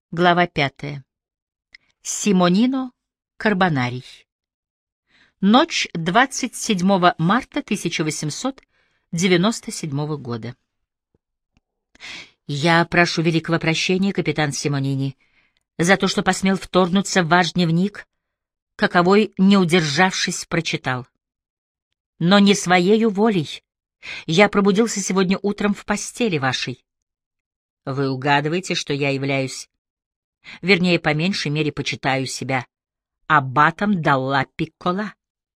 Глава 5. Симонино Карбонарий. Ночь 27 марта 1897 года. Я прошу великого прощения, капитан Симонини, за то, что посмел вторгнуться в ваш дневник, каковой, не удержавшись, прочитал. Но не своею волей я пробудился сегодня утром в постели вашей. Вы угадываете, что я являюсь, вернее, по меньшей мере почитаю себя аббатом Далла Пиккола.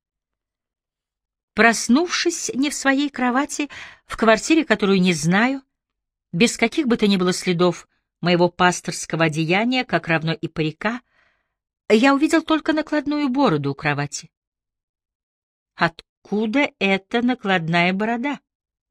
Проснувшись не в своей кровати, в квартире, которую не знаю, без каких бы то ни было следов моего пасторского одеяния, как равно и парика, я увидел только накладную бороду у кровати. Откуда эта накладная борода?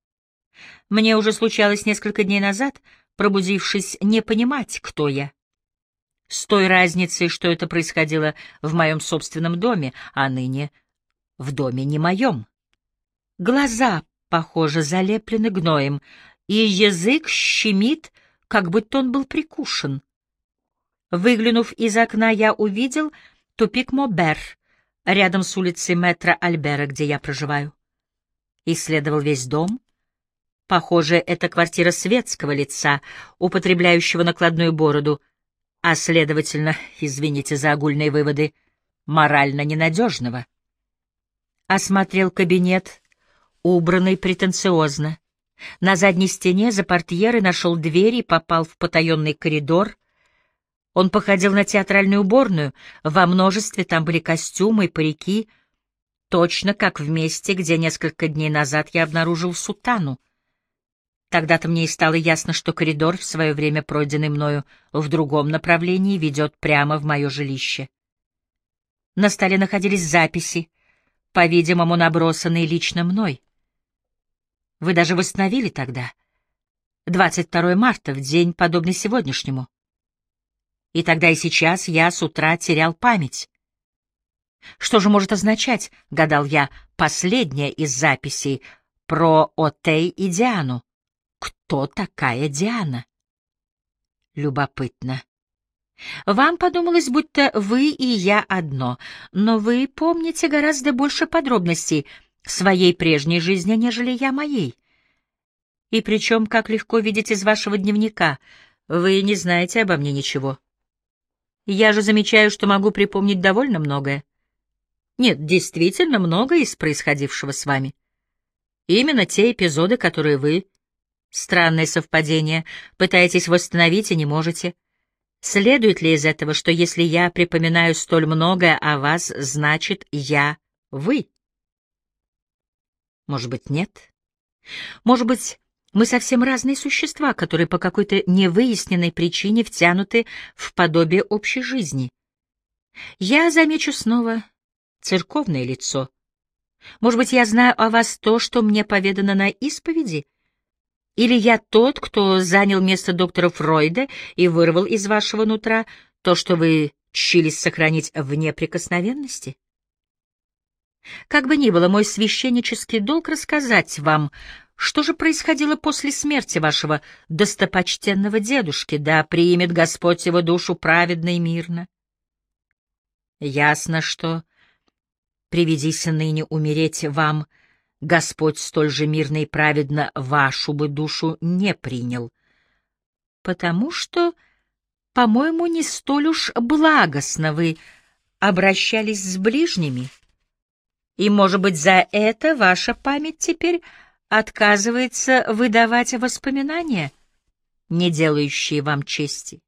Мне уже случалось несколько дней назад, пробудившись, не понимать, кто я. С той разницей, что это происходило в моем собственном доме, а ныне в доме не моем. Глаза, похоже, залеплены гноем, и язык щемит, как будто он был прикушен. Выглянув из окна, я увидел тупик Мобер, рядом с улицей Мэтра Альбера, где я проживаю. Исследовал весь дом. Похоже, это квартира светского лица, употребляющего накладную бороду, а, следовательно, извините за огульные выводы, морально ненадежного. Осмотрел кабинет, убранный претенциозно. На задней стене за портьерой нашел дверь и попал в потаенный коридор. Он походил на театральную уборную, во множестве там были костюмы и парики, точно как в месте, где несколько дней назад я обнаружил сутану. Тогда-то мне и стало ясно, что коридор, в свое время пройденный мною в другом направлении, ведет прямо в мое жилище. На столе находились записи, по-видимому, набросанные лично мной. Вы даже восстановили тогда, 22 марта, в день, подобный сегодняшнему. И тогда и сейчас я с утра терял память. Что же может означать, гадал я, последняя из записей про Отей и Диану? Кто такая Диана? Любопытно. Вам подумалось, будто вы и я одно, но вы помните гораздо больше подробностей своей прежней жизни, нежели я моей. И причем, как легко видеть из вашего дневника, вы не знаете обо мне ничего. Я же замечаю, что могу припомнить довольно многое. Нет, действительно многое из происходившего с вами. Именно те эпизоды, которые вы... Странное совпадение. Пытаетесь восстановить и не можете. Следует ли из этого, что если я припоминаю столь многое о вас, значит, я вы? Может быть, нет? Может быть, мы совсем разные существа, которые по какой-то невыясненной причине втянуты в подобие общей жизни. Я замечу снова церковное лицо. Может быть, я знаю о вас то, что мне поведано на исповеди? Или я тот, кто занял место доктора Фройда и вырвал из вашего нутра то, что вы тщились сохранить в неприкосновенности? Как бы ни было, мой священнический долг рассказать вам, что же происходило после смерти вашего достопочтенного дедушки, да примет Господь его душу праведно и мирно. Ясно, что, приведись ныне умереть вам, Господь столь же мирно и праведно вашу бы душу не принял, потому что, по-моему, не столь уж благостно вы обращались с ближними, и, может быть, за это ваша память теперь отказывается выдавать воспоминания, не делающие вам чести.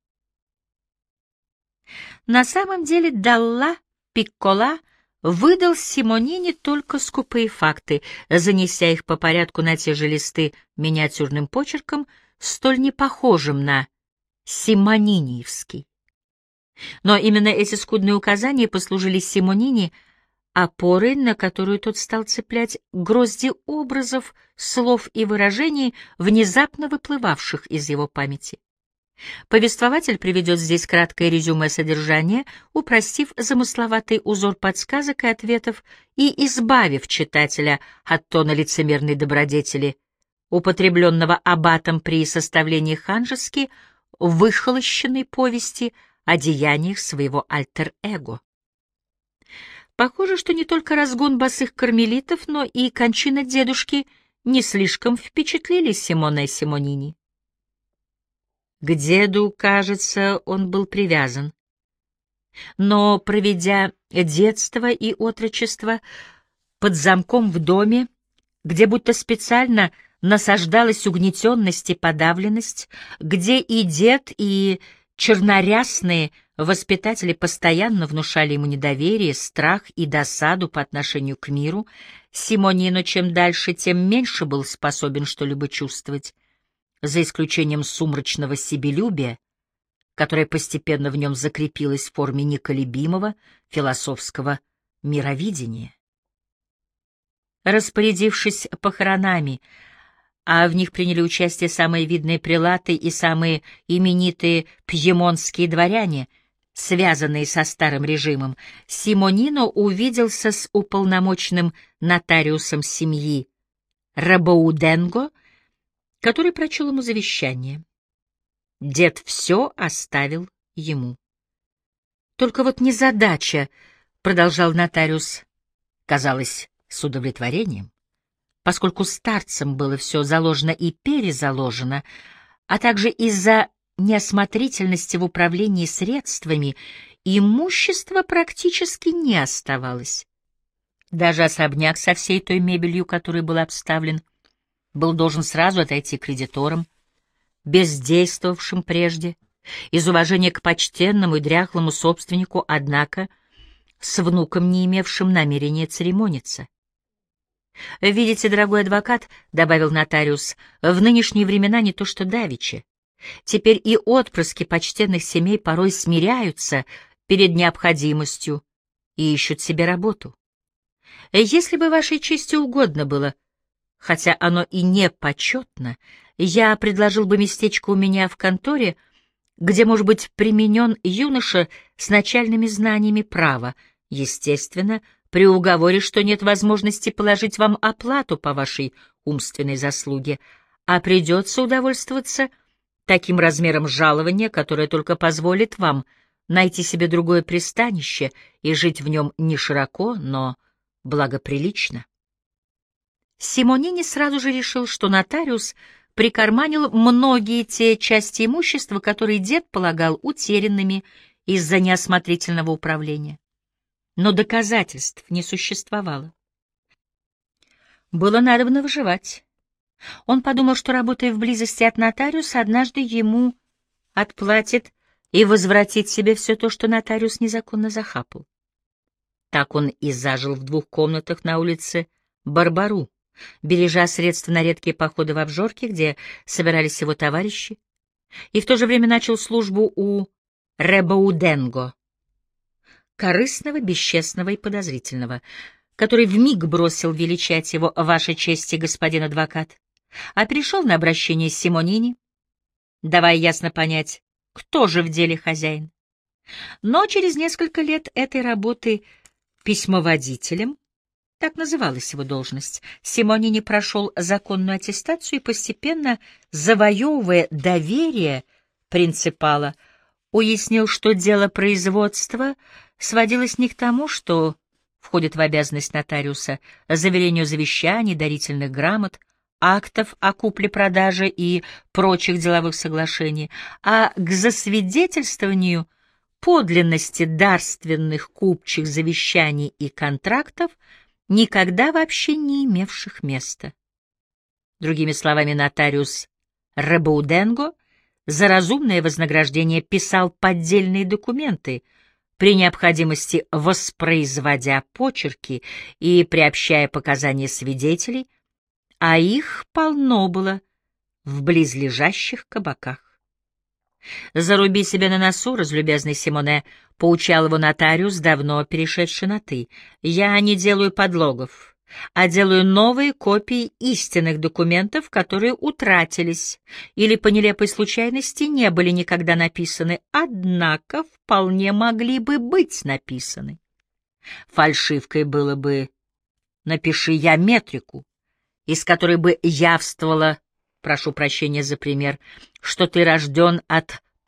На самом деле Далла Пиккола выдал Симонини только скупые факты, занеся их по порядку на те же листы миниатюрным почерком, столь непохожим на симониниевский. Но именно эти скудные указания послужили Симонини опорой, на которую тот стал цеплять грозди образов, слов и выражений, внезапно выплывавших из его памяти. Повествователь приведет здесь краткое резюме содержания, упростив замысловатый узор подсказок и ответов и избавив читателя от тона лицемерной добродетели, употребленного аббатом при составлении ханжески выхолощенной повести о деяниях своего альтер-эго. Похоже, что не только разгон босых кармелитов, но и кончина дедушки не слишком впечатлили Симоне Симонини. К деду, кажется, он был привязан. Но, проведя детство и отрочество под замком в доме, где будто специально насаждалась угнетенность и подавленность, где и дед, и чернорясные воспитатели постоянно внушали ему недоверие, страх и досаду по отношению к миру, Симонино чем дальше, тем меньше был способен что-либо чувствовать, за исключением сумрачного себелюбия, которое постепенно в нем закрепилось в форме неколебимого философского мировидения. Распорядившись похоронами, а в них приняли участие самые видные прелаты и самые именитые пьемонтские дворяне, связанные со старым режимом, Симонино увиделся с уполномоченным нотариусом семьи Ребоуденго, который прочел ему завещание. Дед все оставил ему. «Только вот незадача», — продолжал нотариус, казалось, с удовлетворением, поскольку старцам было все заложено и перезаложено, а также из-за неосмотрительности в управлении средствами имущества практически не оставалось. Даже особняк со всей той мебелью, которой был обставлен, был должен сразу отойти кредиторам, бездействовавшим прежде, из уважения к почтенному и дряхлому собственнику, однако с внуком, не имевшим намерения церемониться. «Видите, дорогой адвокат, — добавил нотариус, — в нынешние времена не то что давеча. Теперь и отпрыски почтенных семей порой смиряются перед необходимостью и ищут себе работу. Если бы вашей чести угодно было, хотя оно и не почетно, я предложил бы местечко у меня в конторе, где может быть применен юноша с начальными знаниями права, естественно, при уговоре, что нет возможности положить вам оплату по вашей умственной заслуге, а придется удовольствоваться таким размером жалования, которое только позволит вам найти себе другое пристанище и жить в нем не широко, но благоприлично». Симонини сразу же решил, что нотариус прикарманил многие те части имущества, которые дед полагал утерянными из-за неосмотрительного управления. Но доказательств не существовало. Было надобно выживать. Он подумал, что, работая вблизости от нотариуса, однажды ему отплатит и возвратит себе все то, что нотариус незаконно захапал. Так он и зажил в 2 комнатах на улице Барбару, бережа средства на редкие походы в обжорки, где собирались его товарищи, и в то же время начал службу у Ребоуденго, корыстного, бесчестного и подозрительного, который вмиг бросил величать его «Ваша честь, господин адвокат», а перешел на обращение Симонини, давая ясно понять, кто же в деле хозяин. Но через несколько лет этой работы письмоводителем, так называлась его должность, Симонини прошел законную аттестацию и, постепенно завоевывая доверие принципала, уяснил, что дело производства сводилось не к тому, что входит в обязанность нотариуса, заверению завещаний, дарительных грамот, актов о купле-продаже и прочих деловых соглашений, а к засвидетельствованию подлинности дарственных купчих завещаний и контрактов, никогда вообще не имевших места. Другими словами, нотариус Ребоуденго за разумное вознаграждение писал поддельные документы, при необходимости воспроизводя почерки и приобщая показания свидетелей, а их полно было в близлежащих кабаках. «Заруби себя на носу, разлюбезный Симоне», — поучал его нотариус, давно перешедший на «ты». «Я не делаю подлогов, а делаю новые копии истинных документов, которые утратились или по нелепой случайности не были никогда написаны, однако вполне могли бы быть написаны. Фальшивкой было бы «напиши я метрику», из которой бы явствовало, прошу прощения за пример, что ты рожден от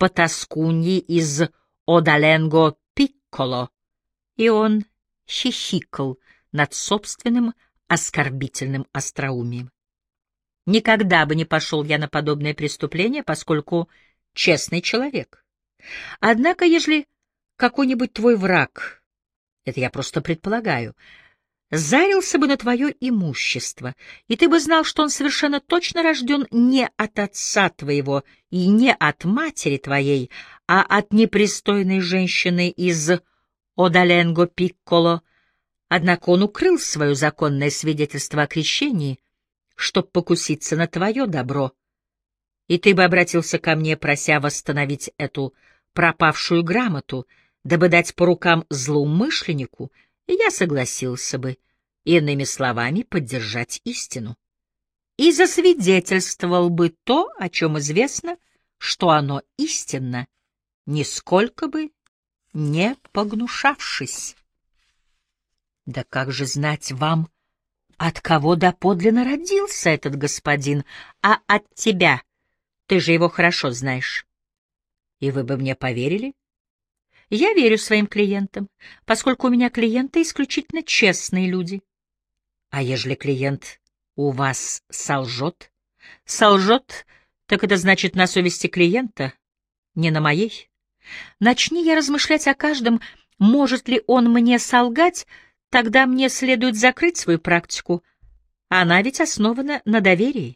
потаскуньи из Одаленго Пикколо, и он хихикал над собственным оскорбительным остроумием. Никогда бы не пошел я на подобное преступление, поскольку честный человек. Однако, ежели какой-нибудь твой враг, это я просто предполагаю, зарился бы на твое имущество, и ты бы знал, что он совершенно точно рожден не от отца твоего и не от матери твоей, а от непристойной женщины из Одаленго Пикколо, однако он укрыл свое законное свидетельство о крещении, чтоб покуситься на твое добро, и ты бы обратился ко мне, прося восстановить эту пропавшую грамоту, дабы дать по рукам злоумышленнику, и я согласился бы, иными словами, поддержать истину, и засвидетельствовал бы то, о чем известно, что оно истинно, нисколько бы не погнушавшись. Да как же знать вам, от кого доподлинно родился этот господин, а от тебя? Ты же его хорошо знаешь. И вы бы мне поверили? Я верю своим клиентам, поскольку у меня клиенты исключительно честные люди. А ежели клиент у вас солжет? Солжет, так это значит на совести клиента, не на моей. Начни я размышлять о каждом, может ли он мне солгать, тогда мне следует закрыть свою практику. Она ведь основана на доверии.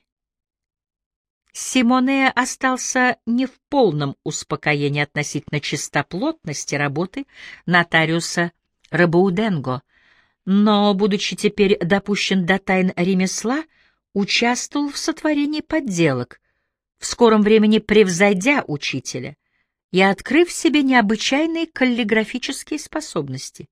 Симоне остался не в полном успокоении относительно чистоплотности работы нотариуса Рабауденго, но, будучи теперь допущен до тайн ремесла, участвовал в сотворении подделок, в скором времени превзойдя учителя и открыв в себе необычайные каллиграфические способности.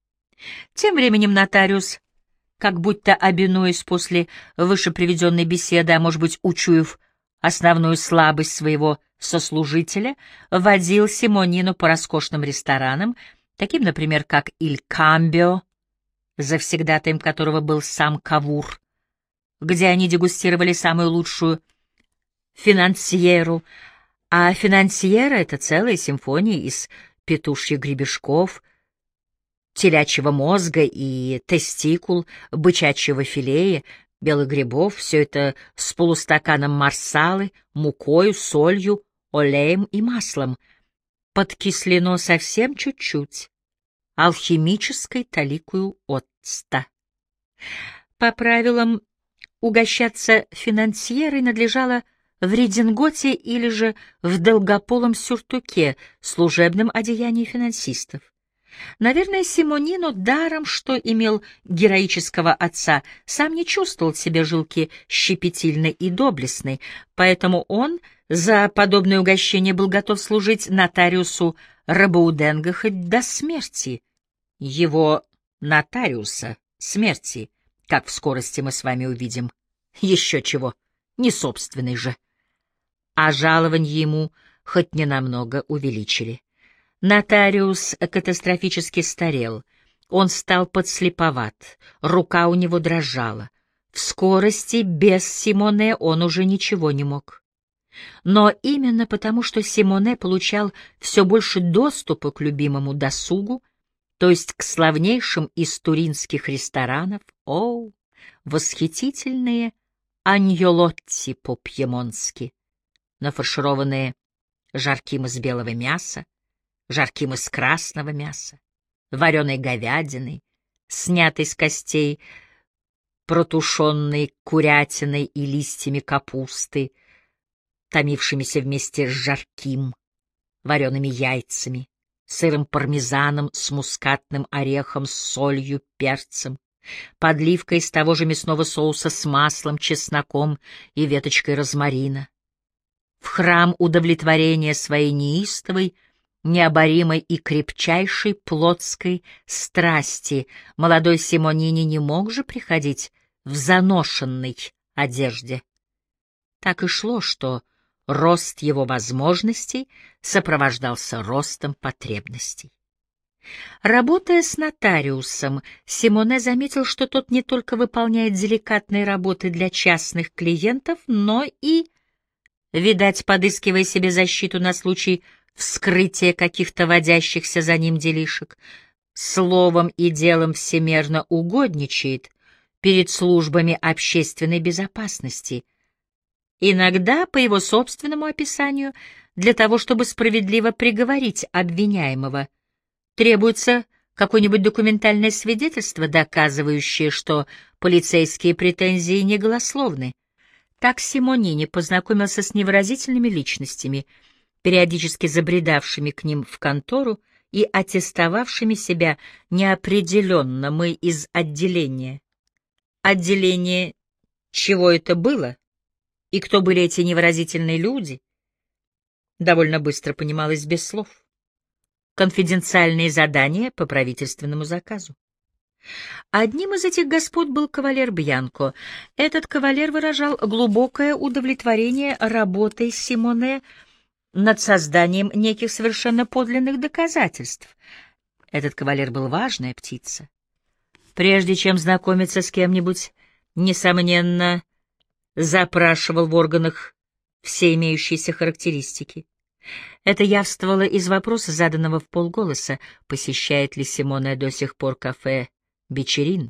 Тем временем нотариус, как будто обинуясь после вышеприведенной беседы, а может быть, учуяв основную слабость своего сослужителя, водил Симонину по роскошным ресторанам, таким, например, как «Иль Камбио», завсегдатаем которого был сам Кавур, где они дегустировали самую лучшую финансьеру, а финансьера — это целая симфония из петушьих гребешков, телячьего мозга и тестикул, бычачьего филея, белых грибов, все это с полустаканом марсалы, мукою, солью, олеем и маслом. Подкислено совсем чуть-чуть, алхимической таликою оцта. По правилам, угощаться финансьерой надлежало в рединготе или же в долгополом сюртуке, служебном одеянии финансистов. Наверное, Симонино, даром что имел героического отца, сам не чувствовал в себе жилки щепетильной и доблестной, поэтому он за подобное угощение был готов служить нотариусу Рабауденго хоть до смерти. Его нотариуса смерти, как в скорости мы с вами увидим. Еще чего, не собственный же. А жалованье ему хоть ненамного увеличили. Нотариус катастрофически старел, он стал подслеповат, рука у него дрожала. В скорости без Симоне он уже ничего не мог. Но именно потому, что Симоне получал все больше доступа к любимому досугу, то есть к славнейшим из туринских ресторанов, восхитительные аньолотти по-пьемонски, нафаршированные жарким из белого мяса, жарким из красного мяса, вареной говядиной, снятой с костей, протушенной курятиной и листьями капусты, томившимися вместе с жарким, вареными яйцами, сырым пармезаном с мускатным орехом, с солью, перцем, подливкой из того же мясного соуса с маслом, чесноком и веточкой розмарина. В храм удовлетворения своей неистовой, необоримой и крепчайшей плотской страсти молодой Симонини не мог же приходить в заношенной одежде. Так и шло, что рост его возможностей сопровождался ростом потребностей. Работая с нотариусом, Симоне заметил, что тот не только выполняет деликатные работы для частных клиентов, но и видать, подыскивая себе защиту на случай вскрытия каких-то водящихся за ним делишек, словом и делом всемерно угодничает перед службами общественной безопасности, иногда, по его собственному описанию, для того, чтобы справедливо приговорить обвиняемого, требуется какое-нибудь документальное свидетельство, доказывающее, что полицейские претензии не голословны. Так Симонини познакомился с невыразительными личностями, периодически забредавшими к ним в контору и аттестовавшими себя неопределенно: мы из отделения. Отделение, чего это было, и кто были эти невыразительные люди, довольно быстро понималось без слов. Конфиденциальные задания по правительственному заказу. Одним из этих господ был кавалер Бьянко. Этот кавалер выражал глубокое удовлетворение работой Симоне над созданием неких совершенно подлинных доказательств. Этот кавалер был важная птица. Прежде чем знакомиться с кем-нибудь, несомненно, запрашивал в органах все имеющиеся характеристики. Это явствовало из вопроса, заданного вполголоса: посещает ли Симоне до сих пор кафе «Бичерин».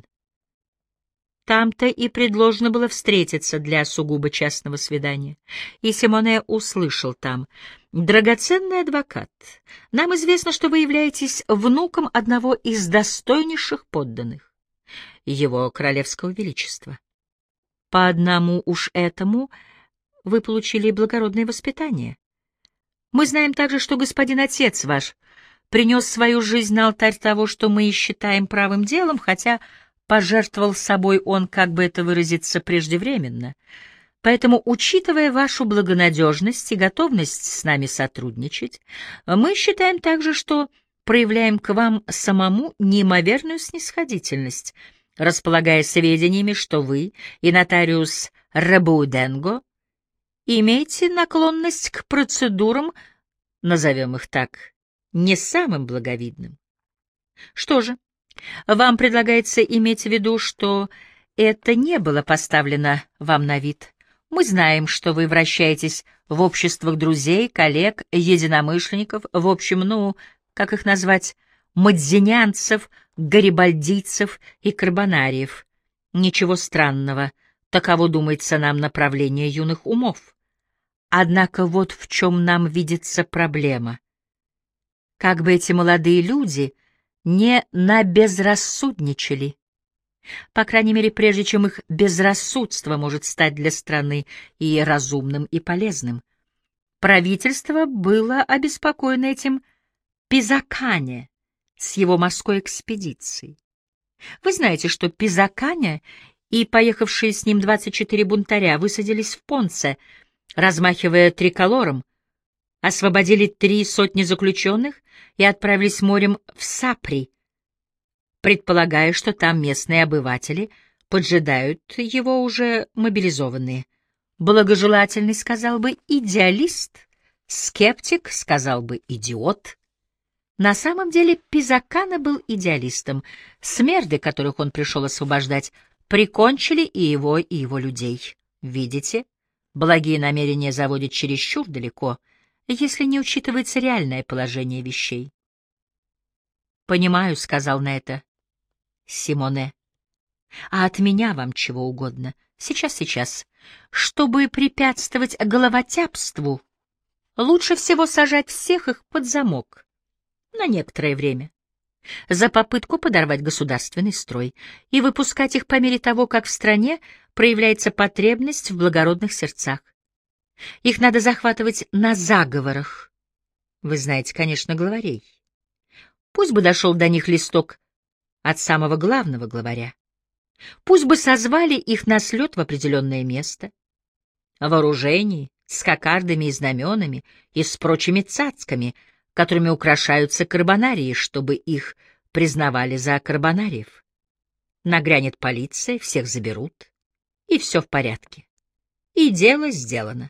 Там-то и предложено было встретиться для сугубо частного свидания. И Симоне услышал там: «Драгоценный адвокат, нам известно, что вы являетесь внуком одного из достойнейших подданных его королевского величества. По одному уж этому вы получили благородное воспитание. Мы знаем также, что господин отец ваш принес свою жизнь на алтарь того, что мы и считаем правым делом, хотя пожертвовал собой он, как бы это выразиться, преждевременно. Поэтому, учитывая вашу благонадежность и готовность с нами сотрудничать, мы считаем также, что проявляем к вам самому неимоверную снисходительность, располагая сведениями, что вы и нотариус Ребоуденго имеете наклонность к процедурам, назовем их так, не самым благовидным. Что же, вам предлагается иметь в виду, что это не было поставлено вам на вид. Мы знаем, что вы вращаетесь в обществах друзей, коллег, единомышленников, в общем, как их назвать, мадзинянцев, гарибальдийцев и карбонариев. Ничего странного, таково, думается нам, направление юных умов. Однако вот в чем нам видится проблема. Как бы эти молодые люди не набезрассудничали, по крайней мере, прежде чем их безрассудство может стать для страны и разумным, и полезным. Правительство было обеспокоено этим Пизакане с его морской экспедицией. Вы знаете, что Пизакане и поехавшие с ним 24 бунтаря высадились в Понце, размахивая триколором, освободили 300 заключенных и отправились морем в Сапри, предполагая, что там местные обыватели поджидают его уже мобилизованные. Благожелательный сказал бы идеалист, скептик сказал бы идиот. На самом деле Пизакана был идеалистом. Смерды, которых он пришел освобождать, прикончили и его людей. Видите, благие намерения заводят чересчур далеко, если не учитывается реальное положение вещей. «Понимаю», — сказал на это Симоне. «А от меня вам чего угодно. Сейчас. Чтобы препятствовать головотяпству, лучше всего сажать всех их под замок на некоторое время, за попытку подорвать государственный строй и выпускать их по мере того, как в стране проявляется потребность в благородных сердцах. Их надо захватывать на заговорах. Вы знаете, конечно, главарей. Пусть бы дошел до них листок от самого главного главаря. Пусть бы созвали их на слет в определенное место, вооружении, с кокардами и знаменами и с прочими цацками, которыми украшаются карбонарии, чтобы их признавали за карбонариев. Нагрянет полиция, всех заберут, и все в порядке. И дело сделано.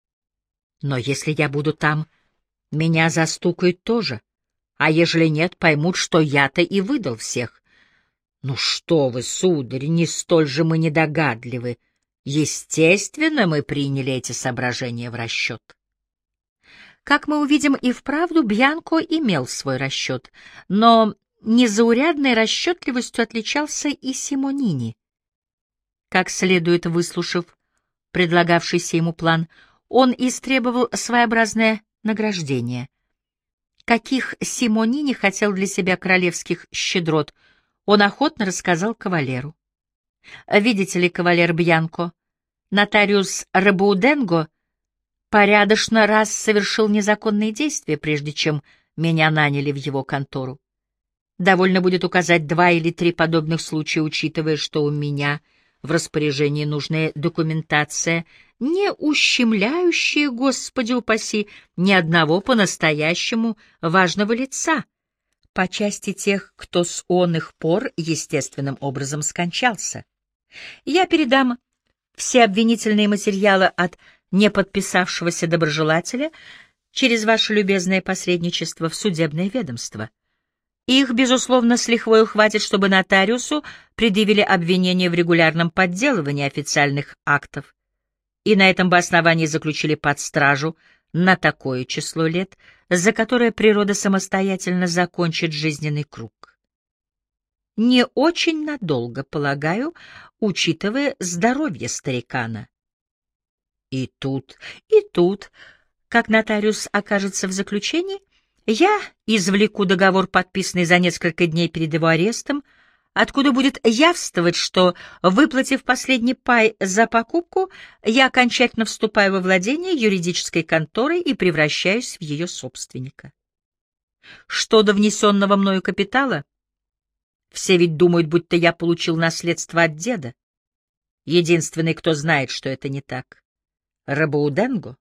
Но если я буду там, меня застукают тоже, а ежели нет, поймут, что я-то и выдал всех. Ну что вы, сударь, не столь же мы недогадливы. Естественно, мы приняли эти соображения в расчет. Как мы увидим, и вправду Бьянко имел свой расчет, но незаурядной расчетливостью отличался и Симонини. Как следует выслушав предлагавшийся ему план, он истребовал своеобразное награждение. Каких Симонини хотел для себя королевских щедрот, он охотно рассказал кавалеру. Видите ли, кавалер Бьянко, нотариус Ребауденго порядочно раз совершил незаконные действия, прежде чем меня наняли в его контору. Довольно будет указать 2 или 3 подобных случая, учитывая, что у меня в распоряжении нужная документация, не ущемляющая, Господи упаси, ни одного по-настоящему важного лица, по части тех, кто с оных пор естественным образом скончался. Я передам все обвинительные материалы от неподписавшегося доброжелателя через ваше любезное посредничество в судебное ведомство. Их, безусловно, с лихвою хватит, чтобы нотариусу предъявили обвинение в регулярном подделывании официальных актов, и на этом бы основании заключили под стражу на такое число лет, за которое природа самостоятельно закончит жизненный круг. Не очень надолго, полагаю, учитывая здоровье старикана. И тут, как нотариус окажется в заключении, я извлеку договор, подписанный за несколько дней перед его арестом, откуда будет явствовать, что, выплатив последний пай за покупку, я окончательно вступаю во владение юридической конторой и превращаюсь в ее собственника. Что до внесенного мною капитала, все ведь думают, будто я получил наследство от деда. Единственный, кто знает, что это не так — Ребауденго.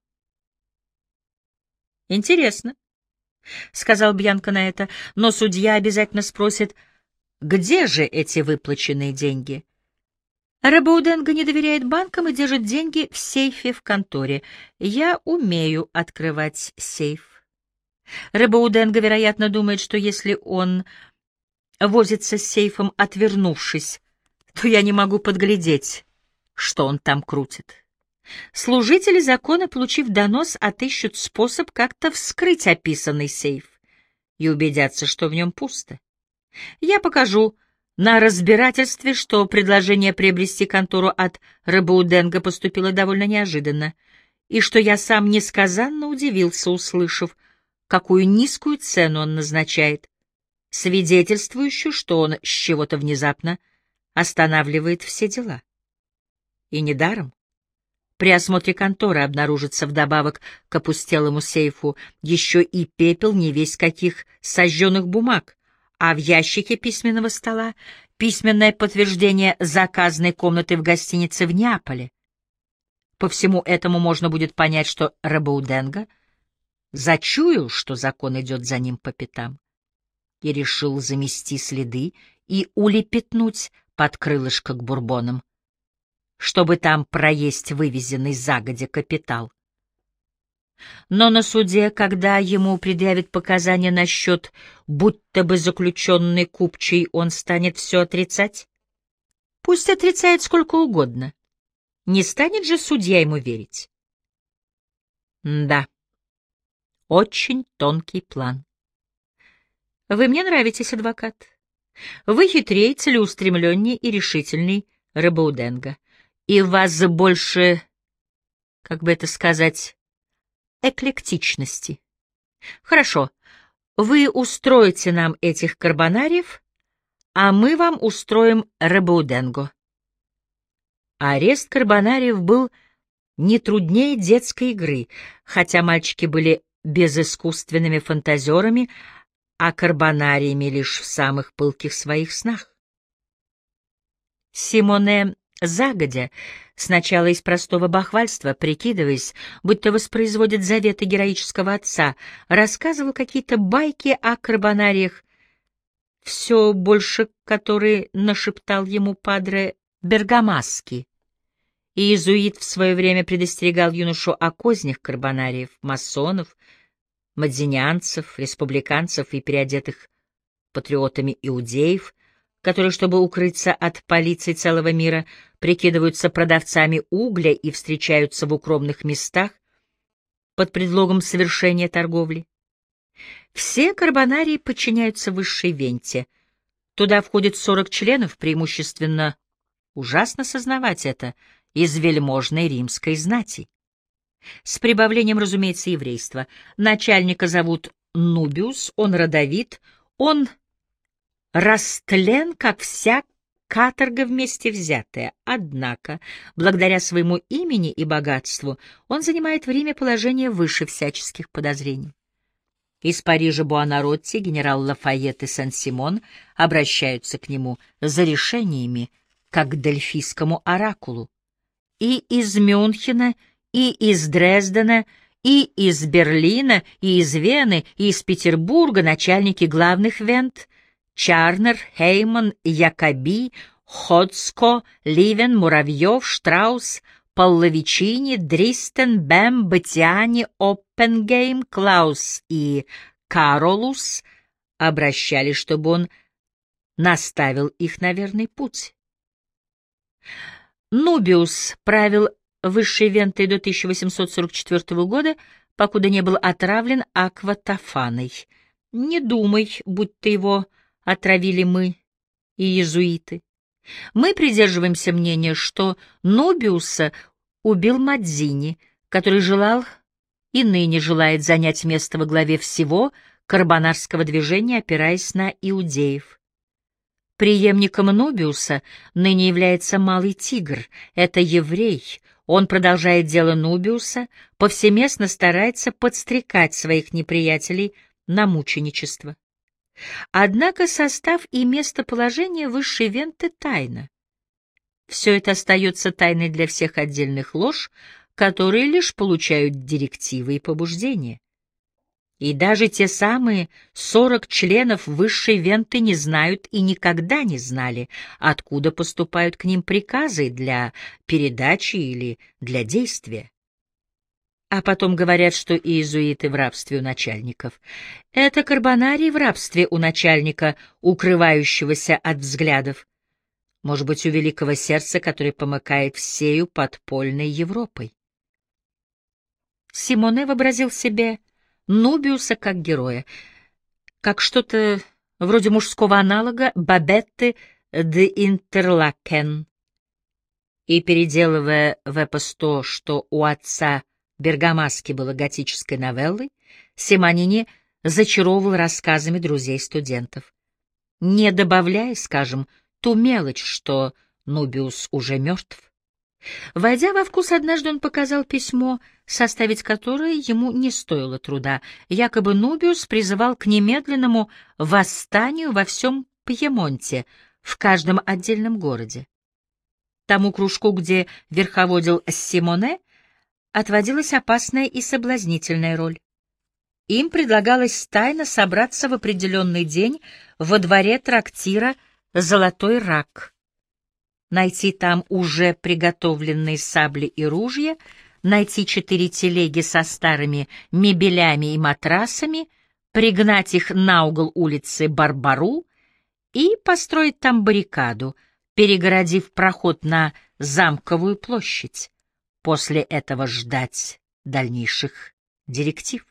Интересно, — сказал Бьянко на это, — но судья обязательно спросит, где же эти выплаченные деньги? Ребауденго не доверяет банкам и держит деньги в сейфе в конторе. Я умею открывать сейф. Ребауденго, вероятно, думает, что если он возится с сейфом, отвернувшись, то я не могу подглядеть, что он там крутит. Служители закона, получив донос, отыщут способ как-то вскрыть описанный сейф и убедятся, что в нем пусто. Я покажу на разбирательстве, что предложение приобрести контору от Ребауденго поступило довольно неожиданно, и что я сам несказанно удивился, услышав, какую низкую цену он назначает, свидетельствующую, что он с чего-то внезапно останавливает все дела. И недаром. При осмотре конторы обнаружится вдобавок к опустелому сейфу еще и пепел невесть каких сожженных бумаг, а в ящике письменного стола письменное подтверждение заказанной комнаты в гостинице в Неаполе. По всему этому можно будет понять, что Ребауденго зачуял, что закон идет за ним по пятам, и решил замести следы и улепетнуть под крылышко к Бурбонам, чтобы там проесть вывезенный загодя капитал. Но на суде, когда ему предъявят показания насчет будто бы заключенной купчей, он станет все отрицать? Пусть отрицает сколько угодно. Не станет же судья ему верить? Да, очень тонкий план. Вы мне нравитесь, адвокат. Вы хитрее, целеустремленнее и решительней Ребауденго. И в вас больше, как бы это сказать, эклектичности. Хорошо, вы устроите нам этих карбонариев, а мы вам устроим Ребауденго. Арест карбонариев был не труднее детской игры, хотя мальчики были безыскусственными фантазерами, а карбонариями лишь в самых пылких своих снах. Симоне загодя, сначала из простого бахвальства, прикидываясь, будто воспроизводит заветы героического отца, рассказывал какие-то байки о карбонариях, все больше которые нашептал ему падре Бергамаски. И иезуит в свое время предостерегал юношу о кознях карбонариев, масонов, мадзинянцев, республиканцев и переодетых патриотами иудеев, которые, чтобы укрыться от полиции целого мира, прикидываются продавцами угля и встречаются в укромных местах под предлогом совершения торговли. Все карбонарии подчиняются высшей венте. Туда входит 40 членов, преимущественно, ужасно сознавать это, из вельможной римской знати. С прибавлением, разумеется, еврейства. Начальника зовут Нубиус, он родовит, он растлен, как вся каторга вместе взятая. Однако, благодаря своему имени и богатству, он занимает в Риме положение выше всяческих подозрений. Из Парижа Буонаротти, генерал Лафайет и Сен-Симон обращаются к нему за решениями, как к дельфийскому оракулу. И из Мюнхена, и из Дрездена, и из Берлина, и из Вены, и из Петербурга начальники главных вент — Чарнер, Хейман, Якоби, Ходско, Ливен, Муравьев, Штраус, Паллавичини, Дристен, Бэм, Батиани, Оппенгейм, Клаус и Каролус обращались, чтобы он наставил их на верный путь. Нубиус правил высшей вентой до 1844 года, покуда не был отравлен акватофаной. Не думай, будто его отравили мы и иезуиты. Мы придерживаемся мнения, что Нубиуса убил Мадзини, который желал и ныне желает занять место во главе всего карбонарского движения, опираясь на иудеев. Преемником Нубиуса ныне является Малый Тигр. Это еврей. Он продолжает дело Нубиуса, повсеместно старается подстрекать своих неприятелей на мученичество. Однако состав и местоположение высшей венты тайна. Все это остается тайной для всех отдельных лож, которые лишь получают директивы и побуждения. И даже те самые 40 членов высшей венты не знают и никогда не знали, откуда поступают к ним приказы для передачи или для действия. А потом говорят, что иезуиты в рабстве у начальников. Это карбонарий в рабстве у начальника, укрывающегося от взглядов. Может быть, у великого сердца, который помыкает всею подпольной Европой. Симоне вообразил себе Нубиуса как героя, как что-то вроде мужского аналога Бабетты де Интерлакен. И, переделывая в эпос то, что у отца Бергамаски было готической новеллой, Симонини зачаровывал рассказами друзей-студентов, не добавляя, скажем, ту мелочь, что Нубиус уже мертв. Войдя во вкус, однажды он показал письмо, составить которое ему не стоило труда. Якобы Нубиус призывал к немедленному восстанию во всем Пьемонте, в каждом отдельном городе. Тому кружку, где верховодил Симоне, отводилась опасная и соблазнительная роль. Им предлагалось тайно собраться в определенный день во дворе трактира «Золотой рак», найти там уже приготовленные сабли и ружья, найти 4 телеги со старыми мебелями и матрасами, пригнать их на угол улицы Барбару и построить там баррикаду, перегородив проход на Замковую площадь. После этого ждать дальнейших директив.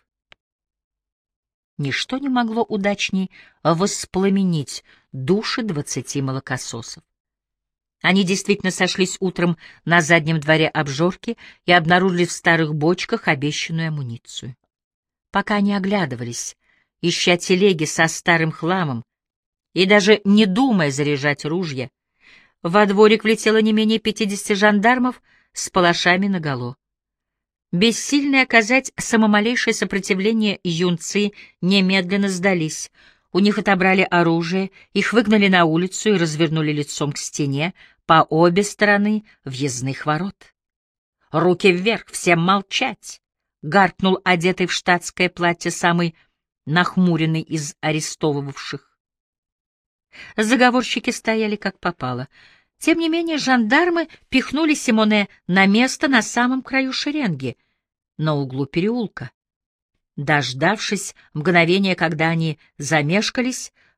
Ничто не могло удачней воспламенить души 20 молокососов. Они действительно сошлись утром на заднем дворе обжорки и обнаружили в старых бочках обещанную амуницию. Пока они оглядывались, ища телеги со старым хламом и даже не думая заряжать ружья, во дворик влетело не менее 50 жандармов с палашами наголо. Бессильные оказать самомалейшее сопротивление, юнцы немедленно сдались. У них отобрали оружие, их выгнали на улицу и развернули лицом к стене по обе стороны въездных ворот. «Руки вверх, всем молчать!» — гаркнул одетый в штатское платье самый нахмуренный из арестовывавших. Заговорщики стояли как попало. Тем не менее жандармы пихнули Симоне на место на самом краю шеренги, на углу переулка. Дождавшись мгновения, когда они замешкались,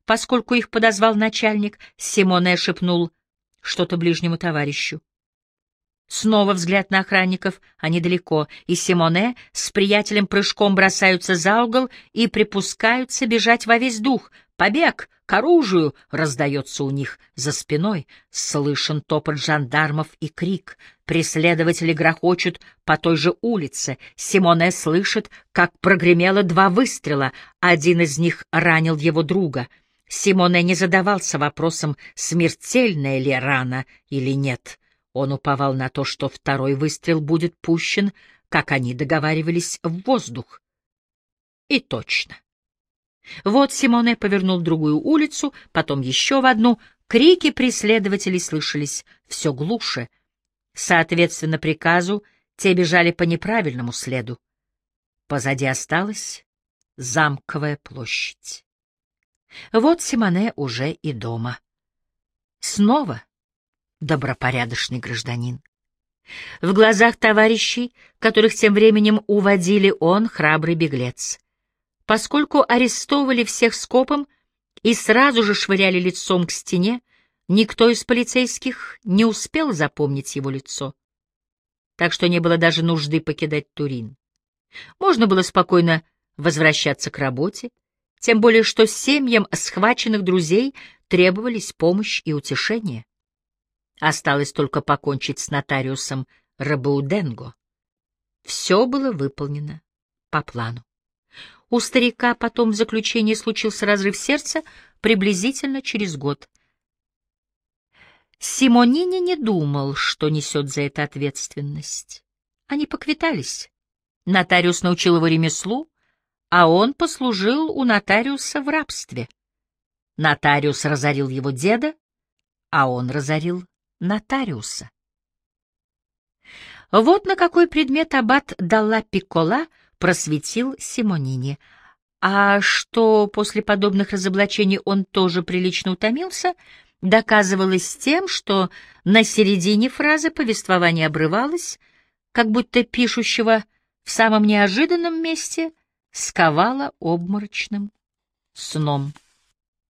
поскольку их подозвал начальник, Симоне шепнул что-то ближнему товарищу. Снова взгляд на охранников, они далеко, и Симоне с приятелем прыжком бросаются за угол и припускаются бежать во весь дух. «Побег! К оружию!» — раздается у них за спиной. Слышен топот жандармов и крик. Преследователи грохочут по той же улице. Симоне слышит, как прогремело 2 выстрела. Один из них ранил его друга. Симоне не задавался вопросом, смертельная ли рана или нет. Он уповал на то, что 2-й выстрел будет пущен, как они договаривались, в воздух. И точно. Вот Симоне повернул в другую улицу, потом еще в одну. Крики преследователей слышались все глуше. Соответственно приказу, те бежали по неправильному следу. Позади осталась Замковая площадь. Вот Симоне уже и дома. Снова добропорядочный гражданин. В глазах товарищей, которых тем временем уводили, он храбрый беглец. Поскольку арестовывали всех скопом и сразу же швыряли лицом к стене, никто из полицейских не успел запомнить его лицо. Так что не было даже нужды покидать Турин. Можно было спокойно возвращаться к работе, тем более что семьям схваченных друзей требовались помощь и утешение. Осталось только покончить с нотариусом Рабауденго. Все было выполнено по плану. У старика потом в заключении случился разрыв сердца приблизительно через год. Симонини не думал, что несет за это ответственность. Они поквитались. Нотариус научил его ремеслу, а он послужил у нотариуса в рабстве. Нотариус разорил его деда, а он разорил нотариуса. Вот на какой предмет аббат Далла Пиккола просветил Симонини. А что после подобных разоблачений он тоже прилично утомился, доказывалось тем, что на середине фразы повествование обрывалось, как будто пишущего в самом неожиданном месте сковало обморочным сном.